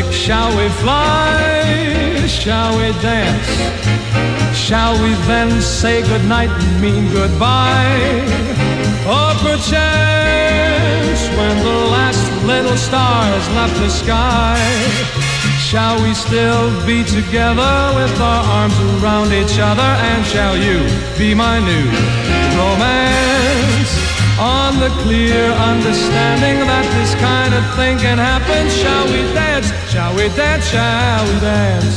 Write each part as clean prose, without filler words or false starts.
Shall we fly? Shall we dance? Shall we then say goodnight and mean goodbye? Or perchance when the last little star has left the sky, shall we still be together with our arms around each other? And shall you be my new romance? On the clear understanding that this kind of thing can happen, shall we dance? Shall we dance? Shall we dance?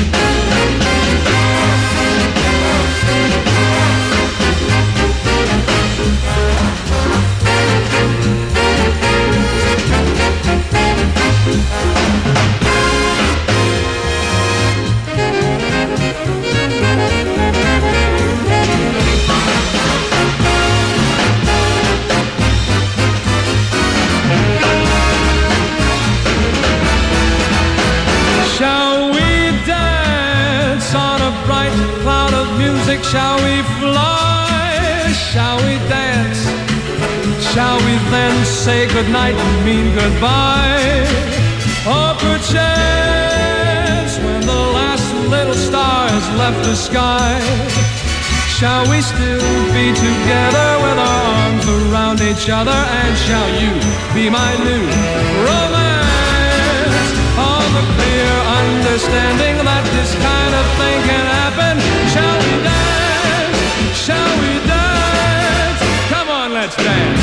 Shall we fly? Shall we dance? Shall we then say goodnight and mean goodbye? Or perchance when the last little star has left the sky, shall we still be together with our arms around each other? And shall you be my new romance? On the clear understanding that this kind of thing can happen, shall we dance? Shall we dance? Come on, let's dance.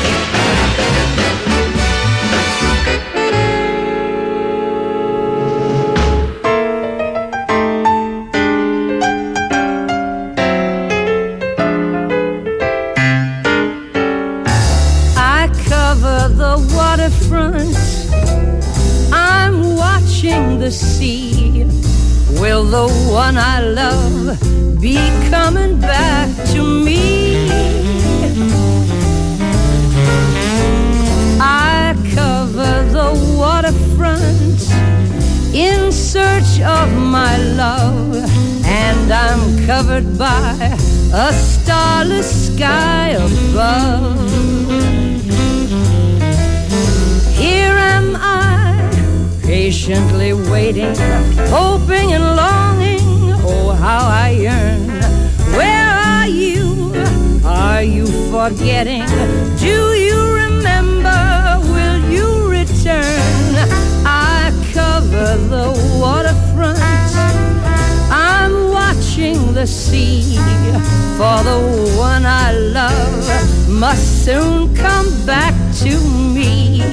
I cover the waterfront, I'm watching the sea. Will the one I love be coming back to me? I cover the waterfront in search of my love, and I'm covered by a starless sky above. Here am I, patiently waiting, hoping and longing. Oh, how I yearn. Where are you? Are you forgetting? Do you remember? Will you return? I cover the waterfront, I'm watching the sea. For the one I love must soon come back to me.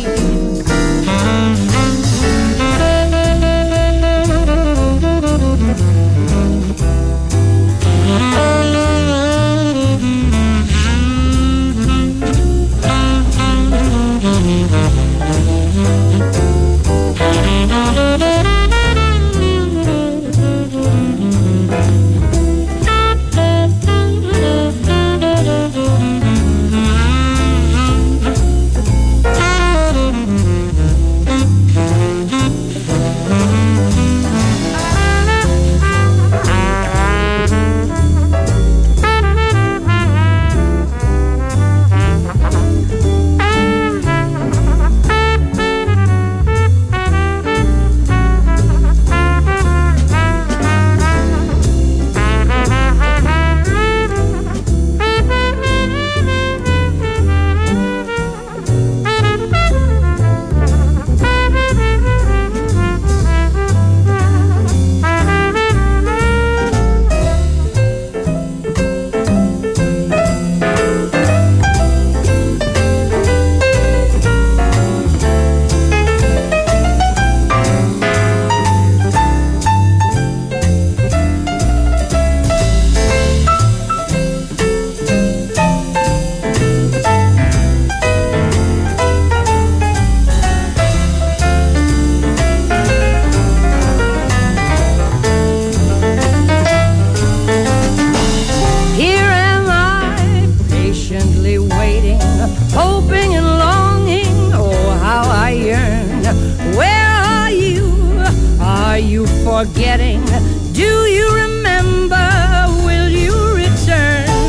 Forgetting, do you remember? Will you return?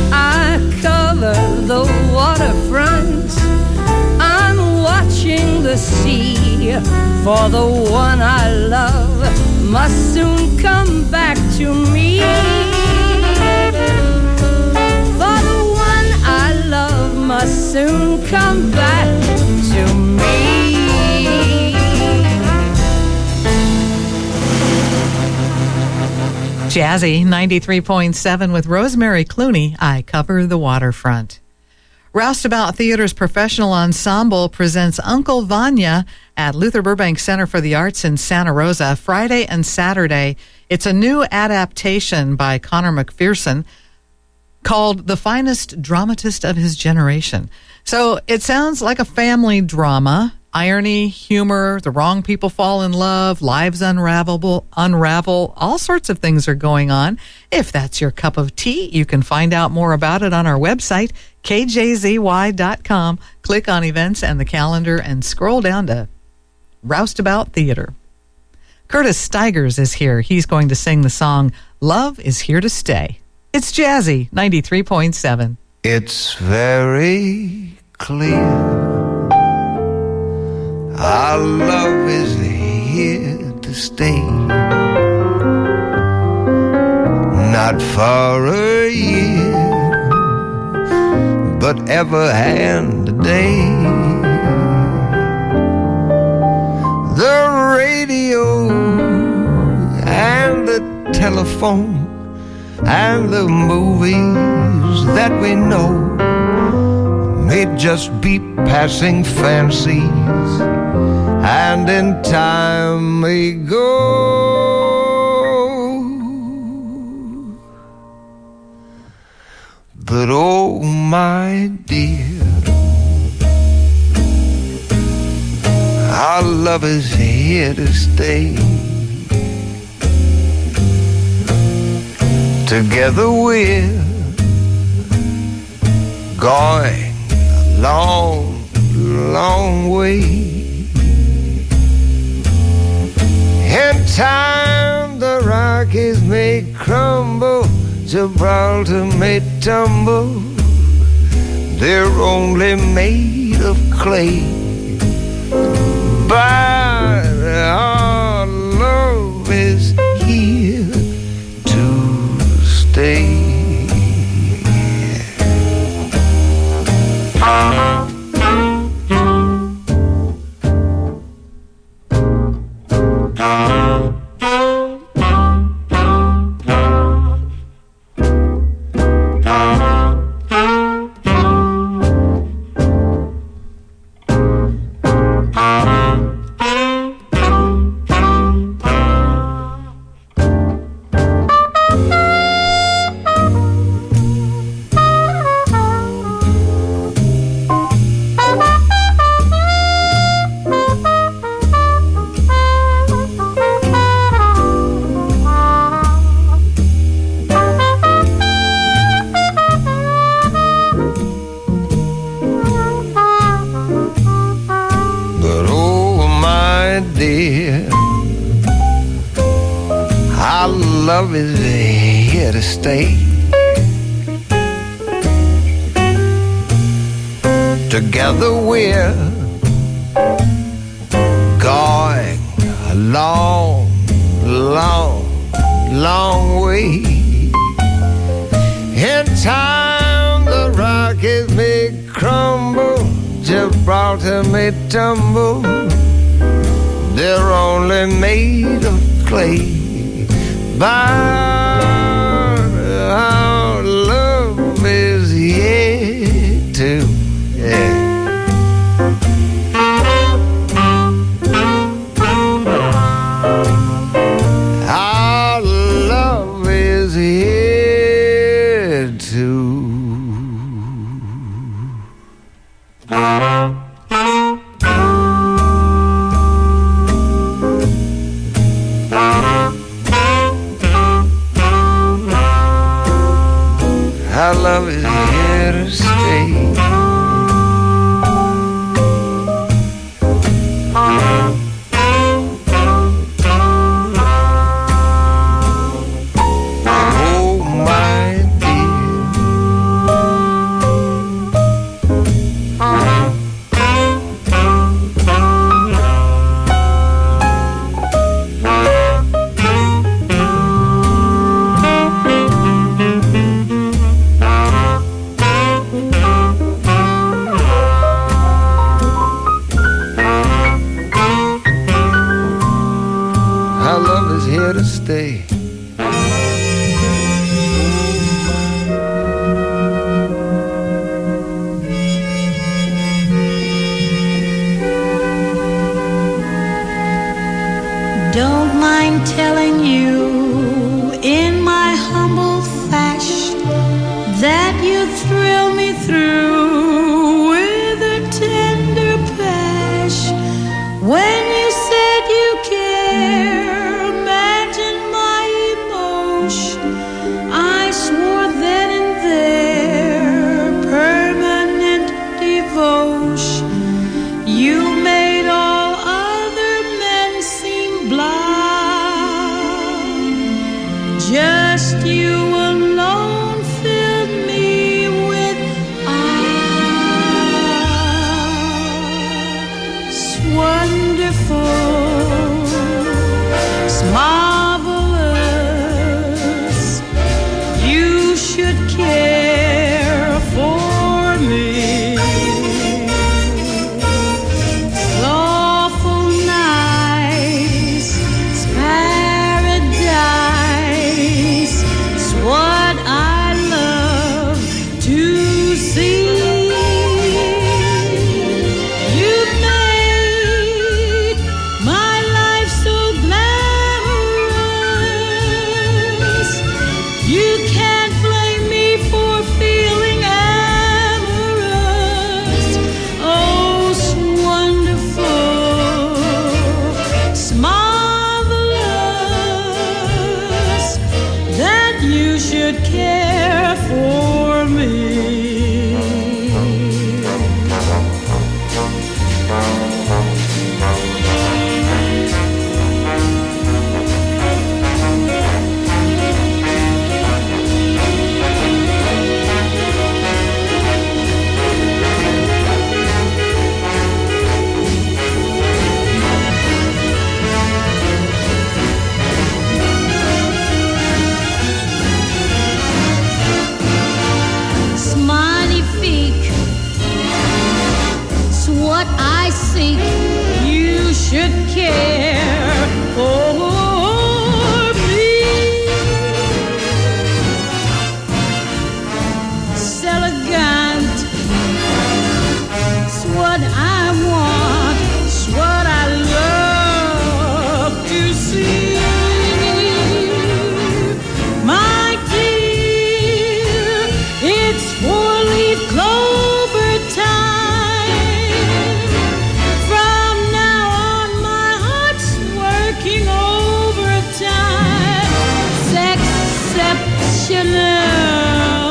I cover the waterfront, I'm watching the sea. for the one I love must soon come back to me. For the one I love must soon come back to me. Jazzy 93.7 with Rosemary Clooney, I Cover the Waterfront. Roustabout Theater's professional ensemble presents Uncle Vanya at Luther Burbank Center for the Arts in Santa Rosa Friday and Saturday. It's a new adaptation by Connor McPherson called The Finest Dramatist of His Generation. So it sounds like a family drama. Irony, humor, the wrong people fall in love, lives unravel, all sorts of things are going on. If that's your cup of tea, you can find out more about it on our website, kjzy.com. Click on events and the calendar and scroll down to Roustabout Theater. Curtis Stigers is here. He's going to sing the song, Love is Here to Stay. It's Jazzy 93.7. It's very clear our love is here to stay, not for a year, but ever and a day. The radio and the telephone and the movies that we know may just be passing fancies, and in time may go. But oh my dear, our love is here to stay. Together we're going a long, long way. In time the Rockies may crumble, Gibraltar may tumble, they're only made of clay. But our love is here to stay. Love is here to stay. Together we're going a long, long, long way. In time the Rockies may crumble, Gibraltar may tumble, they're only made of clay. But our love is here to stay. Our love is here to. Our love is here to stay. Don't mind telling you in my humble fashion that you thrill me through with a tender passion. When you said you care, imagine my emotion. I swore then and there, permanent devotion. You made all other men seem blind. Just you alone filled me with eyes wonderful, marvelous. You should care for me. Lawful nice, it's paradise. It's what I love to see. You've made my life so glamorous. You can't blame me for feeling amorous. Oh, it's wonderful, it's marvelous that you should care for me. It's magnifique, it's what I seek. You should care for me. It's elegant, it's what I want, it's what I love to see. My dear, it's four-leaf clover time. From now on, my heart's working overtime. It's exceptional,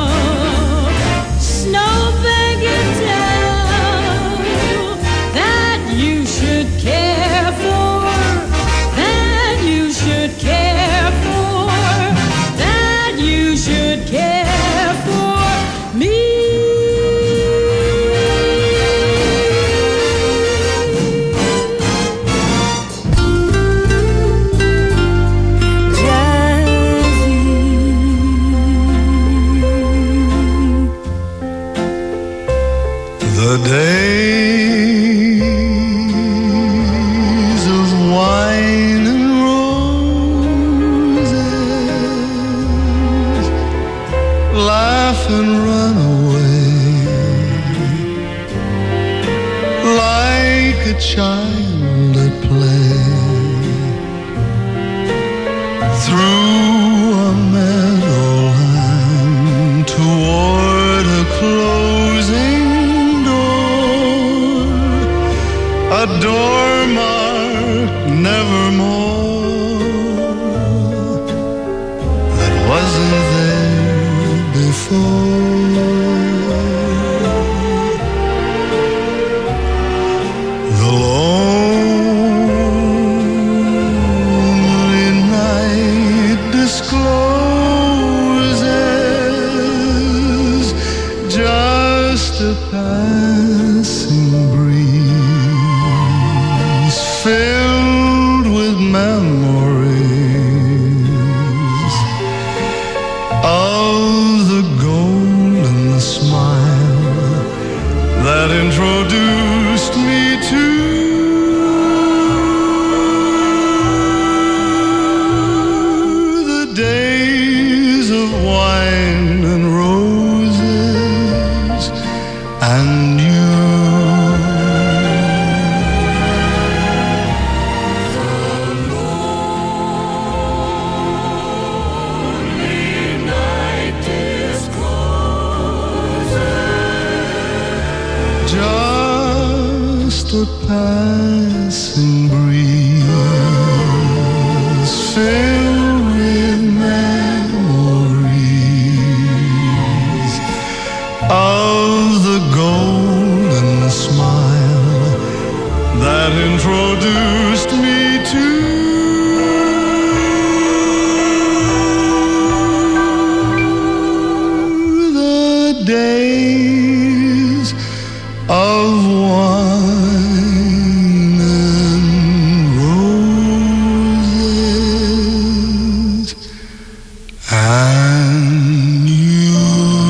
snowbank and tell that you should care for, that you should care for, that you should care for me. The days of wine and roses, laugh and run away like a child at play through a meadowland toward a closing door, a door marked nevermore that wasn't there before. The lonely night discloses just a passing breeze filled with memories of the golden smile that introduced me to passing breeze filled with memories of the golden smile that introduced me to the days of wine and roses and you.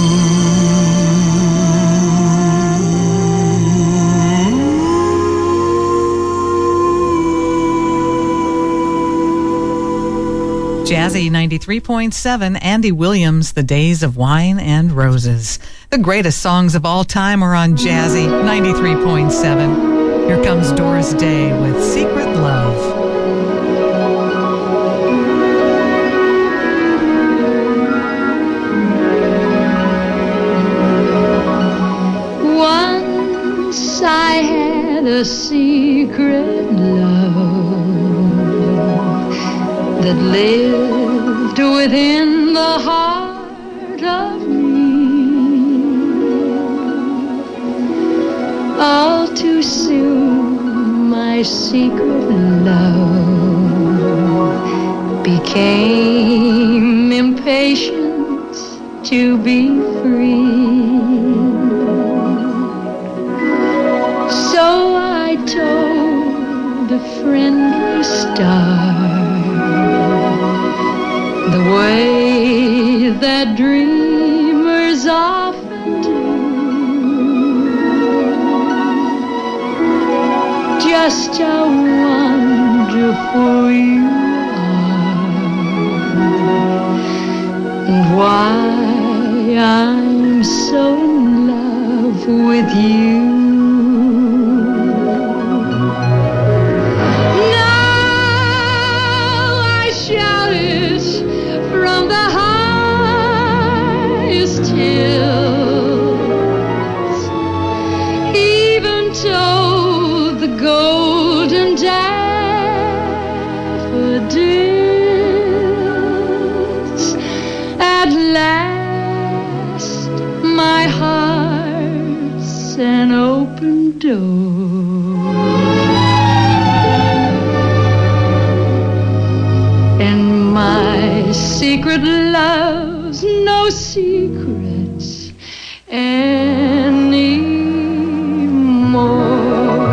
Jazzy 93.7, Andy Williams, The Days of Wine and Roses. The greatest songs of all time are on Jazzy 93.7. Here comes Doris Day with Secret Love. Once I had a secret love that lived within the heart of me. All too soon my secret love became impatient to be free. So I told a friendly star the way that dreamers often do. Just how wonderful you are, and why I'm so in love with you. An open door, and my secret love's no secrets anymore.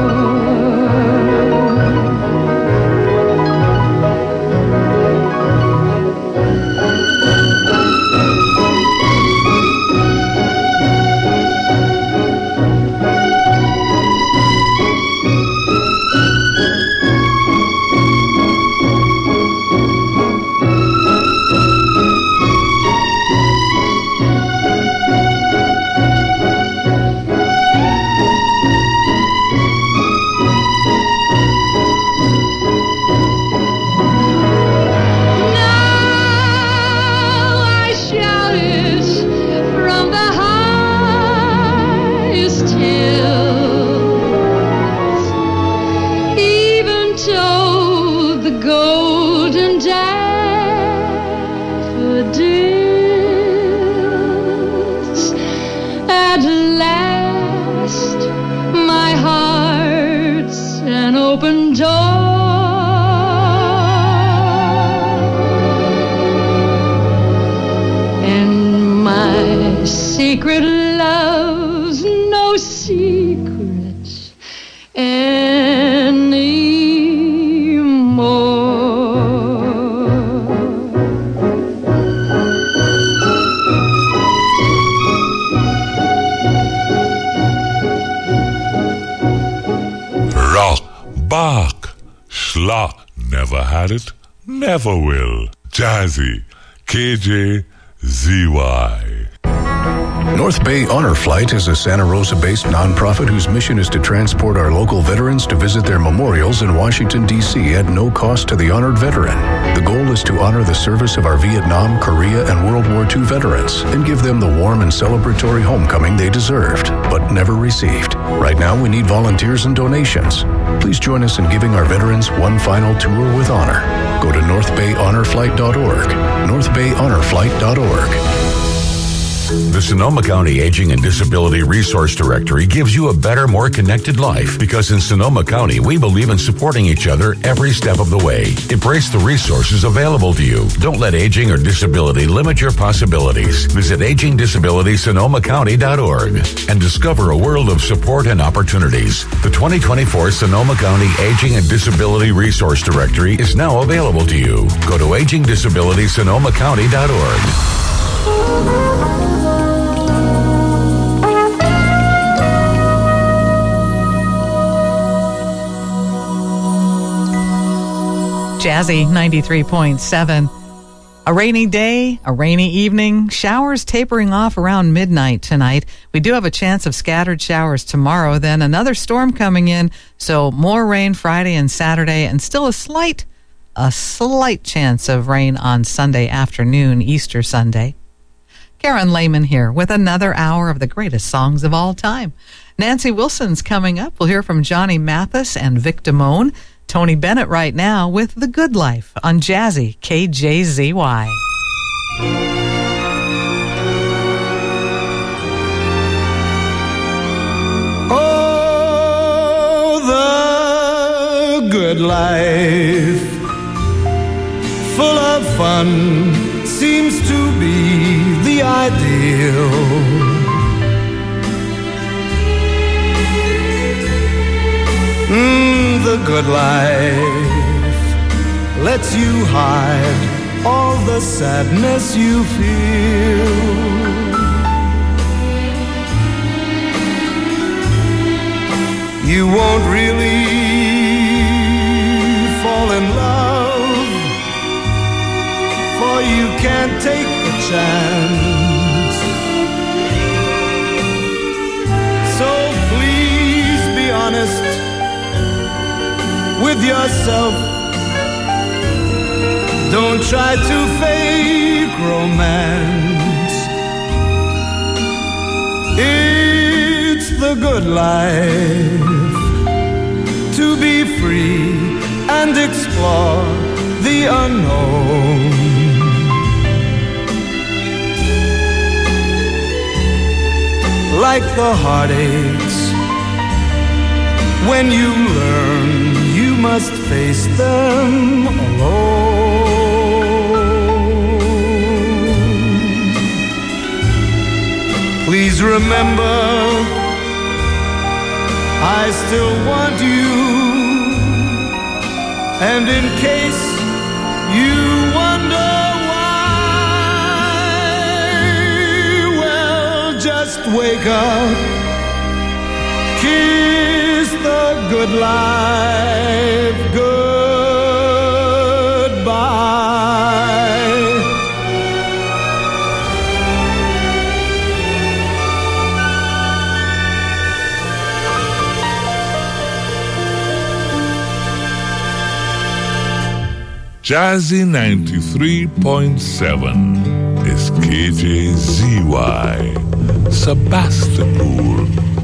Secret love's no secrets anymore. Rock, Bach, Schlock, never had it, never will. Jazzy, KJZY. North Bay Honor Flight is a Santa Rosa-based nonprofit whose mission is to transport our local veterans to visit their memorials in Washington, D.C. at no cost to the honored veteran. The goal is to honor the service of our Vietnam, Korea, and World War II veterans and give them the warm and celebratory homecoming they deserved, but never received. Right now, we need volunteers and donations. Please join us in giving our veterans one final tour with honor. Go to northbayhonorflight.org, northbayhonorflight.org. The Sonoma County Aging and Disability Resource Directory gives you a better, more connected life because in Sonoma County, we believe in supporting each other every step of the way. Embrace the resources available to you. Don't let aging or disability limit your possibilities. Visit agingdisabilitysonomacounty.org and discover a world of support and opportunities. The 2024 Sonoma County Aging and Disability Resource Directory is now available to you. Go to agingdisabilitysonomacounty.org. Jazzy 93.7. A rainy day, a rainy evening, showers tapering off around midnight tonight. We do have a chance of scattered showers tomorrow, then another storm coming in, so more rain Friday and Saturday, and still a slight chance of rain on Sunday afternoon, Easter Sunday. Karen Lehman here with another hour of the greatest songs of all time. Nancy Wilson's coming up. We'll hear from Johnny Mathis and Vic Damone. Tony Bennett right now with The Good Life on Jazzy KJZY. Oh, the good life, full of fun, seems to be the ideal. The good life lets you hide all the sadness you feel. You won't really fall in love, for you can't take the chance. So please be honest with yourself. Don't try to fake romance. It's the good life to be free and explore the unknown. Like the heartaches, when you learn you must face them alone. Please remember, I still want you, and in case you wonder why, well, just wake up, kiss the good life goodbye. Jazzy 93.7 is KJZY, Sebastopol.